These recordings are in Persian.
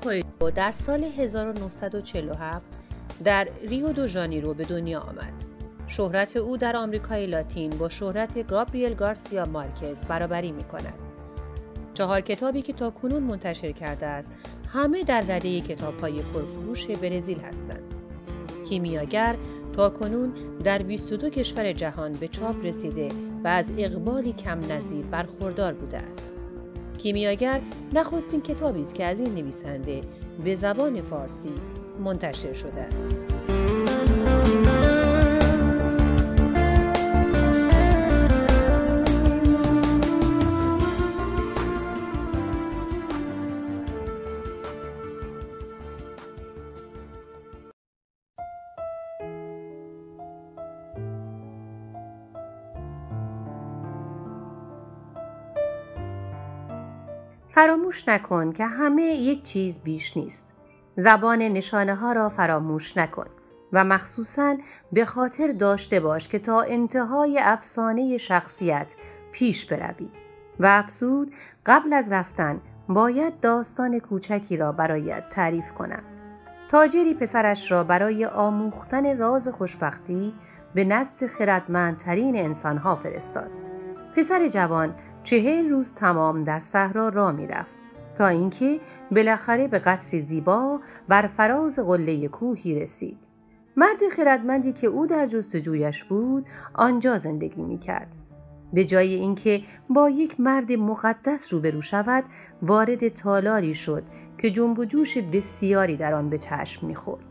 کوئلو در سال 1947 در ریو دو ژانیرو به دنیا آمد. شهرت او در آمریکای لاتین با شهرت گابریل گارسیا مارکز برابری می‌کند. 4 کتابی که تاکنون منتشر کرده است، همه در رده کتاب‌های پرفروش برزیل هستند. کیمیاگر تاکنون در 22 کشور جهان به چاپ رسیده و از اقبالی کم نظیر برخوردار بوده است. کیمیاگر نخستین کتابی است که از این نویسنده به زبان فارسی منتشر شده است. فراموش نکن که همه یک چیز بیش نیست. زبان نشانه ها را فراموش نکن و مخصوصاً به خاطر داشته باش که تا انتهای افسانه شخصیت پیش بروی و افزود قبل از رفتن باید داستان کوچکی را برایت تعریف کنم. تاجری پسرش را برای آموختن راز خوشبختی به نزد خردمندترین انسانها فرستاد. پسر جوان 40 روز تمام در صحرا راه می‌رفت تا اینکه بالاخره به قصر زیبا بر فراز قله کوهی رسید. مرد خردمندی که او در جستجویش بود آنجا زندگی می‌کرد. به جای اینکه با یک مرد مقدس روبرو شود، وارد تالاری شد که جنب و جوش بسیاری در آن به چشم می‌خورد.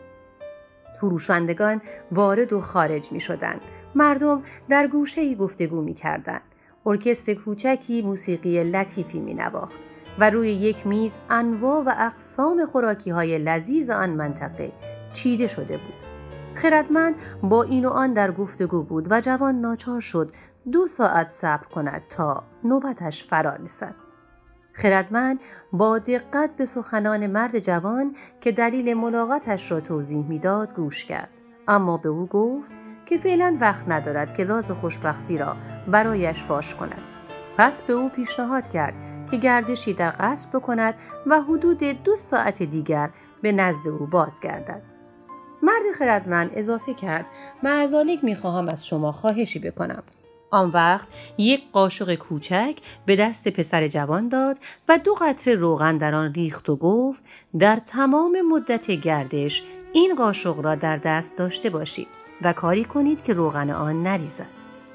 فروشندگان وارد و خارج می‌شدند. مردم در گوشه‌ای گفتگو می‌کردند. ارکستر کوچکی موسیقی لطیفی می‌نواخت و روی یک میز انواع و اقسام خوراکی‌های لذیذ آن منطقه چیده شده بود. خردمند با این و آن در گفتگو بود و جوان ناچار شد 2 ساعت صبر کند تا نوبتش فرا رسد. خردمند با دقت به سخنان مرد جوان که دلیل ملاقاتش را توضیح می‌داد گوش کرد، اما به او گفت که فعلا وقت ندارد که راز خوشبختی را برایش فاش کند. پس به او پیشنهاد کرد که گردشی در قصر بکند و حدود 2 ساعت دیگر به نزد او بازگردد. مرد خردمند اضافه کرد: معذالک می‌خواهم از شما خواهشی بکنم. آن وقت یک قاشق کوچک به دست پسر جوان داد و 2 قطره روغن در آن ریخت و گفت: در تمام مدت گردش این قاشق را در دست داشته باشید و کاری کنید که روغن آن نریزد.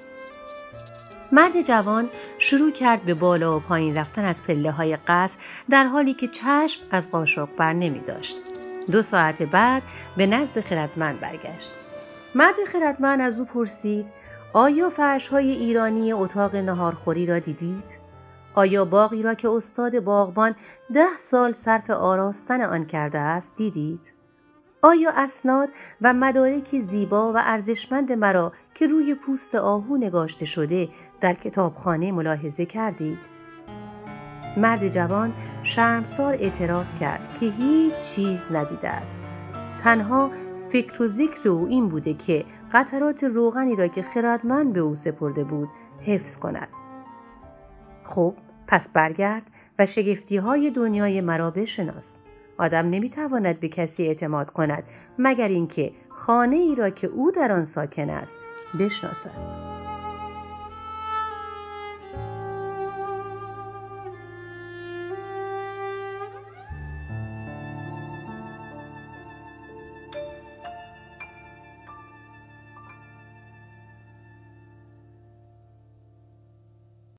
مرد جوان شروع کرد به بالا و پایین رفتن از پله‌های قصر در حالی که چشم از قاشق بر نمی داشت. 2 ساعت بعد به نزد خردمند برگشت. مرد خردمند از او پرسید: آیا فرش‌های ایرانی اتاق نهارخوری را دیدید؟ آیا باغی را که استاد باغبان 10 سال صرف آراستن آن کرده است دیدید؟ آیا اسناد و مدارک زیبا و ارزشمند مرا که روی پوست آهو نگاشته شده در کتابخانه ملاحظه کردید؟ مرد جوان شرمسار اعتراف کرد که هیچ چیز ندیده است. تنها فکر و ذکر او این بوده که قطرات روغنی را که خردمند به او سپرده بود حفظ کند. خب پس برگرد و شگفتی‌های دنیای مرا بشناس. آدم نمیتواند به کسی اعتماد کند مگر اینکه خانه ای را که او در آن ساکن است بشناسد.